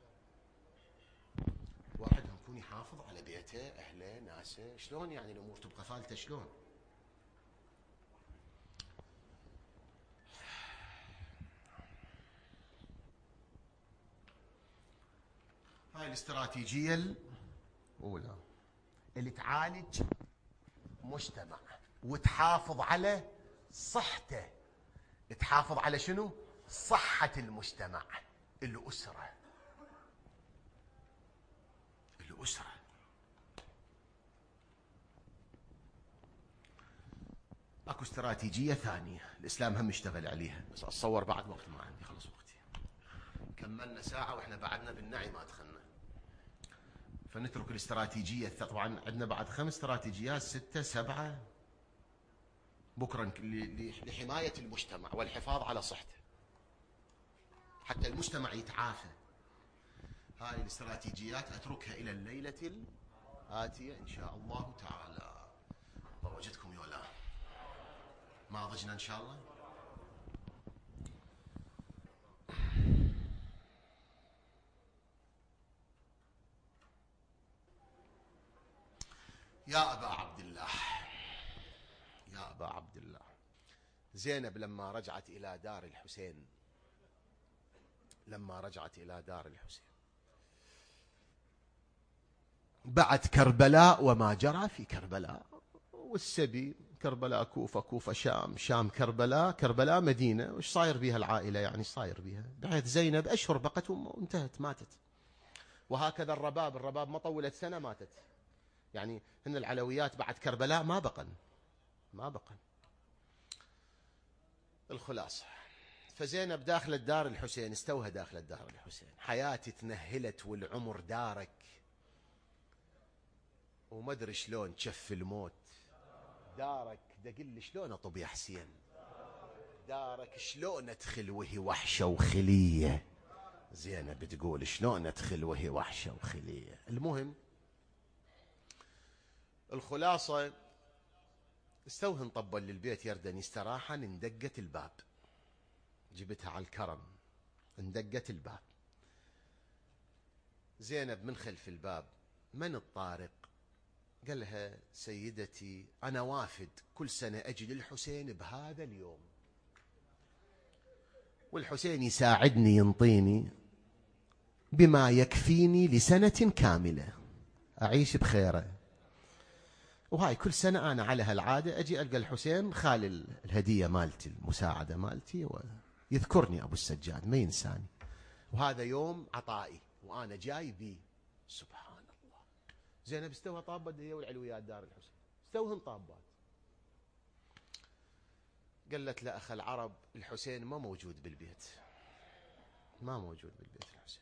واحد يكون يحافظ على بيته، أهله، ناسه. شلون يعني الأمور تبقى فالتة؟ شلون؟ هاي الاستراتيجية الأولى اللي تعالج مجتمع وتحافظ على صحته. تحافظ على شنو؟ صحة المجتمع، الأسرة، الأسرة. اكو استراتيجية ثانية الإسلام هم يشتغل عليها، بس أتصور بعد وقت ما عندي، خلص وقتي، كملنا ساعة وإحنا بعدنا بالنعي ما دخلنا، فنترك الاستراتيجية. طبعا عندنا بعد خمس استراتيجيات، ستة سبعة بكرة لحماية المجتمع والحفاظ على صحته حتى المجتمع يتعافى. هاي الاستراتيجيات أتركها إلى الليلة الآتية إن شاء الله تعالى. الله وجدكم يولا، ما ضجنا إن شاء الله. يا أبا عبد الله، يا أبا عبد الله، زينب لما رجعت إلى دار الحسين، لما رجعت إلى دار الحسين بعد كربلاء وما جرى في كربلاء والسبي، كربلاء كوفة، كوفة شام، شام كربلاء، كربلاء مدينة، وش صاير بيها العائلة يعني؟ صاير بيها بحيث زينب أشهر بقت وانتهت، ماتت. وهكذا الرباب، الرباب ما طولت سنة ماتت، يعني هن العلويات بعد كربلاء ما بقن، ما بقن. الخلاصة فزينب داخل الدار الحسين، استوها داخل الدار الحسين، حياتي تنهلت والعمر دارك، وما ادري شلون تشف الموت دارك. دقل شلون اطب يا حسين دارك، شلون ادخل وهي وحشه وخليه. زينب تقول شلون ادخل وهي وحشه وخليه. المهم الخلاصه استوهن طبل للبيت يردن يستراحا، اندقت الباب، جبتها على الكرم، اندقت الباب. زينب من خلف الباب، من الطارق؟ قال لها سيدتي أنا وافد، كل سنة أجي للحسين بهذا اليوم، والحسين يساعدني ينطيني بما يكفيني لسنة كاملة أعيش بخيره. وهاي كل سنة أنا على هالعادة أجي ألقى الحسين خالي الهدية مالتي، المساعدة مالتي، ويذكرني أبو السجاد ما ينساني، وهذا يوم عطائي وأنا جاي بي. سبحان الله. زينب استوها طابت هي والعلويات دار الحسين، استوهن طابات. قالت له أخ العرب الحسين ما موجود بالبيت، ما موجود بالبيت الحسين.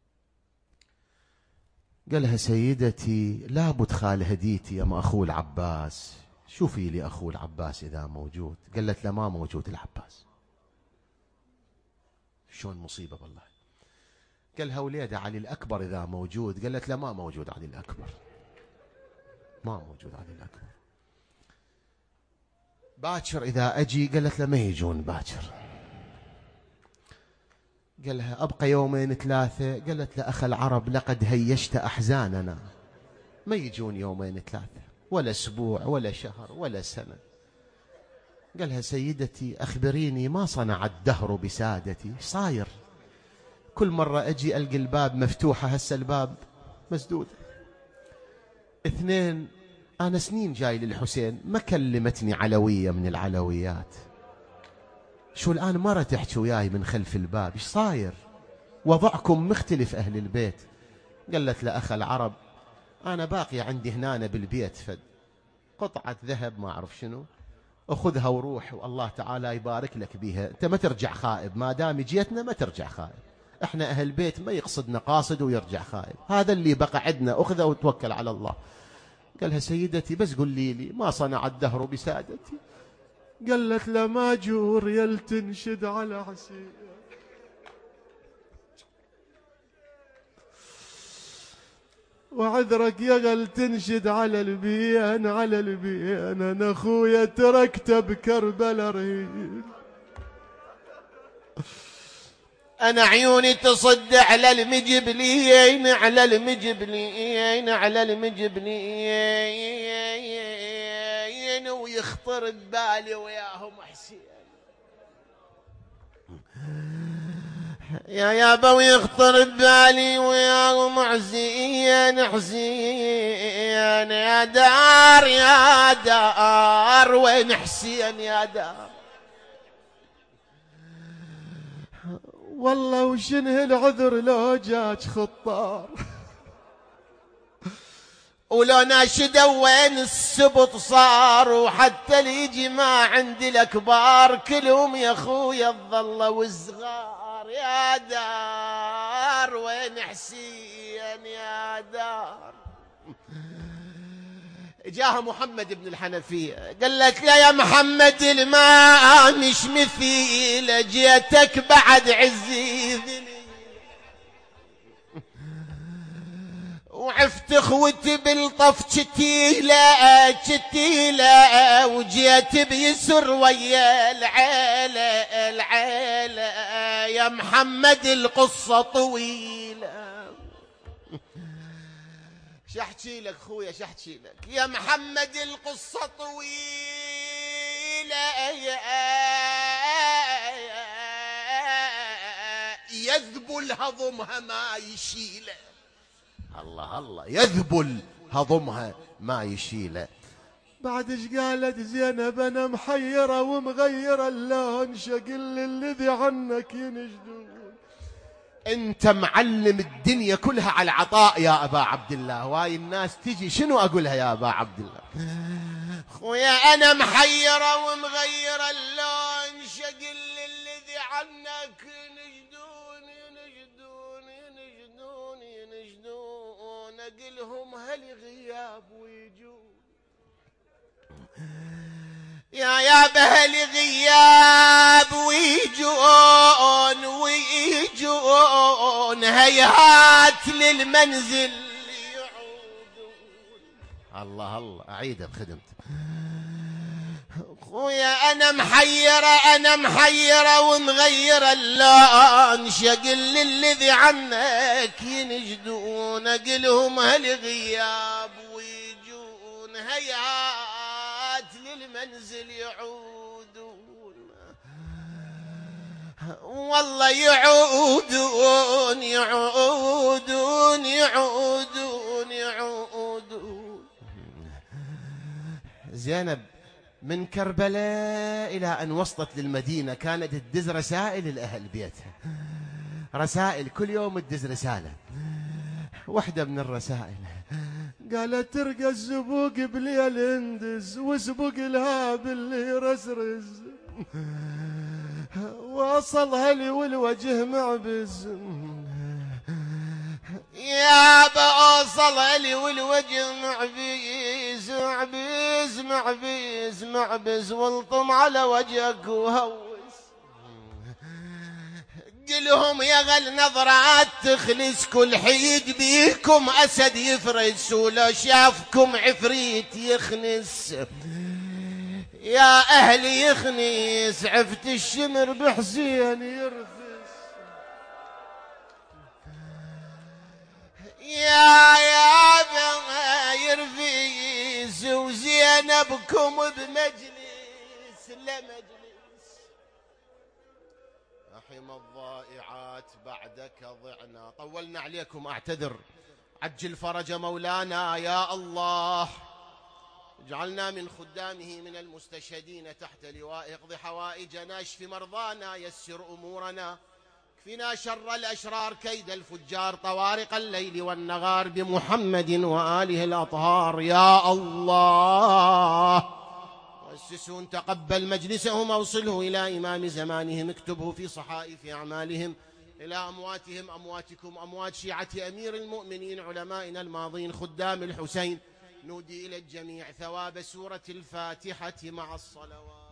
قالها سيدتي لابد خال هديتي يا ما أخو العباس، شوفي لي أخو العباس إذا موجود. قالت له ما موجود العباس. شلون مصيبة والله. قالها وليدة علي الأكبر إذا موجود. قالت له ما موجود علي الأكبر، ما موجود علي الأكبر. باكر إذا أجي. قالت له ما يجون باكر. قالها أبقى يومين ثلاثة. قالت له أخ العرب لقد هيشت أحزاننا، ما يجون يومين ثلاثة ولا أسبوع ولا شهر ولا سنة. قالها سيدتي أخبريني ما صنع الدهر بسادتي، صاير كل مرة أجي ألقي الباب مفتوحة، هسه الباب مسدود. اثنين، أنا سنين جاي للحسين ما كلمتني علوية من العلويات، شو الآن مرة تحكي وياي من خلف الباب، إيش صاير؟ وضعكم مختلف أهل البيت. قالت لأخ العرب أنا باقي عندي هنا بالبيت فد قطعة ذهب ما أعرف شنو، أخذها وروح والله تعالى يبارك لك بيها، أنت ما ترجع خائب، ما دام جيتنا ما ترجع خائب، إحنا أهل بيت ما يقصدنا قاصد ويرجع خائب، هذا اللي بقى عندنا أخذه وتوكل على الله. قالها سيدتي بس قل لي, لي ما صنع الدهر بسادتي. قالت له ما جور يل تنشد على حسين، وعذرك يا غل تنشد على البيان على البيان، انا اخويا تركته بكربلا رهين، انا عيوني تصد على المجبلين على المجبلين على المجبلين، ويخطر ببالي وياهم حسين يا يابا، ويخطر ببالي وياهم حسين حسين يا دار يا دار، وين حسين يا دار؟ والله وشنه العذر لو جاك خطار، ولو ناشدوا وين السبط صار، وحتى اللي يجي ما عندي الأكبار كلهم يا أخويا الظلة والصغار، يا دار وين حسين يا دار؟ جاء محمد بن الحنفية قال لك لا يا محمد الماء مش مثيل، جيتك بعد عزي ذلي وعفت اخوتي بالطف كتيلة كتيلة، وجيت بيسر ويا العيلة العيلة، يا محمد القصة طويلة. شحكي لك خويا شحكي لك يا محمد القصة طويلة، يذبل هضمها ما يشيله، الله الله يذبل هضمها ما يشيله. بعد ايش قالت زينب انا محيرة ومغيرة اللون، شقل الذي عنك ينجدون، انت معلم الدنيا كلها على العطاء يا ابا عبد الله، واي الناس تجي شنو اقولها يا ابا عبد الله؟ خويا انا محيرة ومغيرة اللون، شقل الذي عنك ينجدون ينجدون ينجدون ينجدون، اقلهم هل غياب ويجون يا يا بهل غياب ويجون ويجون، هيهات للمنزل يعودون. الله الله أعيدها بخدمته. خويا أنا محيرة أنا محيرة ومغيرة اللون، شقل الذي عنك ينجدون، أقلهم هل غياب ويجون، هيهات للمنزل يعودون، والله يعودون يعودون يعودون يعودون. زينب من كربلاء إلى أن وصلت للمدينة كانت تدز رسائل لأهل بيتها، رسائل كل يوم تدز رسالة. واحدة من الرسائل قالت ترقى الزبوق بليل اندز، وزبوق لها باللي رزرز، وصلها لي والوجه معبز، يا بوصلها لي والوجه معبز معبز معبز معبز، والطم على وجهك وهوس. قلهم يا غل نظرات تخلص، كل حيد بيكم أسد يفرس، ولو شافكم عفريت يخنس. يا أهلي يخنس، عفت الشمر بحسين يرفس. يا يا بما يرفيس، وزينبكم بمجلس لمجلس. رحم الضائعات بعدك ضعنا. طولنا عليكم أعتذر. عجل فرج مولانا يا الله. اجعلنا من خدامه من المستشهدين تحت لوائه. اقض حوائجنا، اشف مرضانا، يسر أمورنا، اكفنا شر الأشرار، كيد الفجار، طوارق الليل والنهار، بمحمد وآله الأطهار يا الله. مؤسسون تقبل مجلسهم، أوصله إلى إمام زمانهم، اكتبه في صحائف أعمالهم، إلى أمواتهم أمواتكم، أموات شيعة أمير المؤمنين علمائنا الماضين خدام الحسين. نودي إلى الجميع ثواب سورة الفاتحة مع الصلوات.